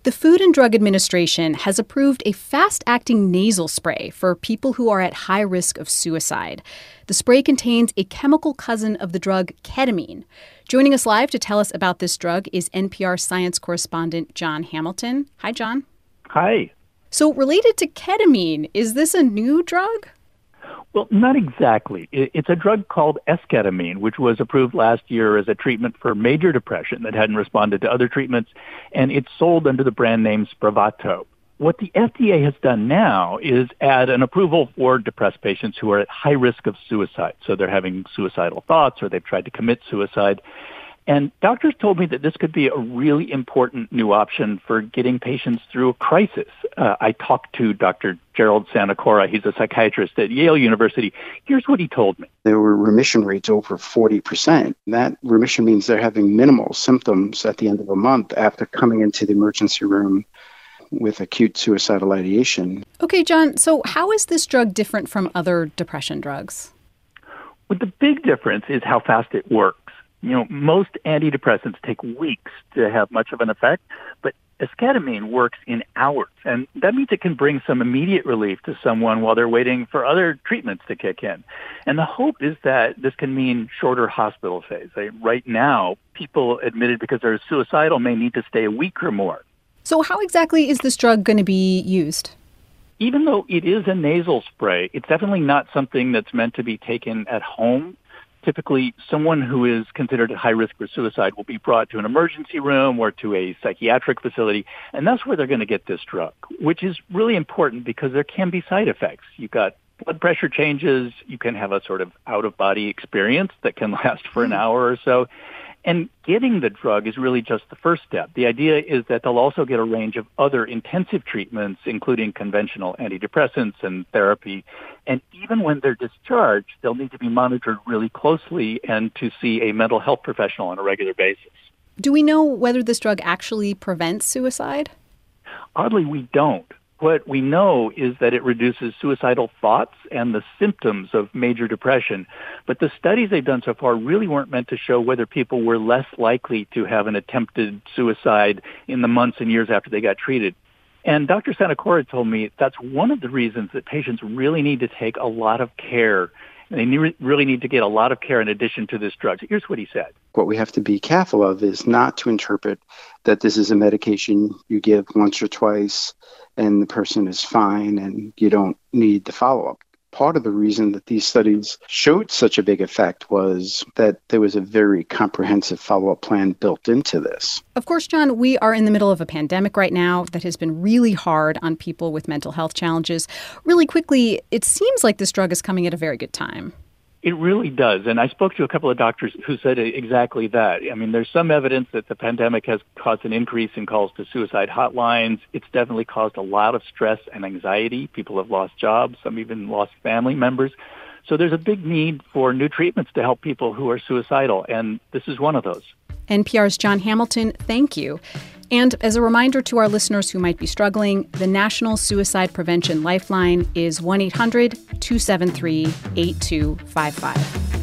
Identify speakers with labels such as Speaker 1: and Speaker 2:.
Speaker 1: The Food and Drug Administration has approved a fast-acting nasal spray for people who are at high risk of suicide. The spray contains a chemical cousin of the drug ketamine. Joining us live to tell us about this drug is NPR science correspondent Jon Hamilton. Hi, Jon.
Speaker 2: Hi.
Speaker 1: So related to ketamine, is this a new drug?
Speaker 2: Well, not exactly. It's a drug called esketamine, which was approved last year as a treatment for major depression that hadn't responded to other treatments, and it's sold under the brand name Spravato. What the FDA has done now is add an approval for depressed patients who are at high risk of suicide. So they're having suicidal thoughts or they've tried to commit suicide. And doctors told me that this could be a really important new option for getting patients through a crisis. I talked to Dr. Gerald Sanacora. He's a psychiatrist at Yale University. Here's what he told me.
Speaker 3: There were remission rates over 40%. That remission means they're having minimal symptoms at the end of a month after coming into the emergency room with acute suicidal ideation.
Speaker 1: Okay, Jon, so how is this drug different from other depression drugs?
Speaker 2: Well, the big difference is how fast it works. You know, most antidepressants take weeks to have much of an effect, but esketamine works in hours. And that means it can bring some immediate relief to someone while they're waiting for other treatments to kick in. And the hope is that this can mean shorter hospital stays. Right now, people admitted because they're suicidal may need to stay a week or more.
Speaker 1: So how exactly is this drug going to be used?
Speaker 2: Even though it is a nasal spray, it's definitely not something that's meant to be taken at home. Typically, someone who is considered at high risk for suicide will be brought to an emergency room or to a psychiatric facility, and that's where they're going to get this drug, which is really important because there can be side effects. You've got blood pressure changes. You can have a sort of out-of-body experience that can last for an hour or so. And getting the drug is really just the first step. The idea is that they'll also get a range of other intensive treatments, including conventional antidepressants and therapy. And even when they're discharged, they'll need to be monitored really closely and to see a mental health professional on a regular basis.
Speaker 1: Do we know whether this drug actually prevents suicide?
Speaker 2: Oddly, we don't. What we know is that it reduces suicidal thoughts and the symptoms of major depression. But the studies they've done so far really weren't meant to show whether people were less likely to have an attempted suicide in the months and years after they got treated. And Dr. Sanacora told me that's one of the reasons that patients really need to take a lot of care. They really need to get a lot of care in addition to this drug. So here's what he said.
Speaker 3: What we have to be careful of is not to interpret that this is a medication you give once or twice and the person is fine and you don't need the follow-up. Part of the reason that these studies showed such a big effect was that there was a very comprehensive follow-up plan built into this.
Speaker 1: Of course, Jon, we are in the middle of a pandemic right now that has been really hard on people with mental health challenges. Really quickly, it seems like this drug is coming at a very good time.
Speaker 2: It really does. And I spoke to a couple of doctors who said exactly that. I mean, there's some evidence that the pandemic has caused an increase in calls to suicide hotlines. It's definitely caused a lot of stress and anxiety. People have lost jobs. Some even lost family members. So there's a big need for new treatments to help people who are suicidal. And this is one of those.
Speaker 1: NPR's Jon Hamilton, thank you. And as a reminder to our listeners who might be struggling, the National Suicide Prevention Lifeline is 1-800-273-8255.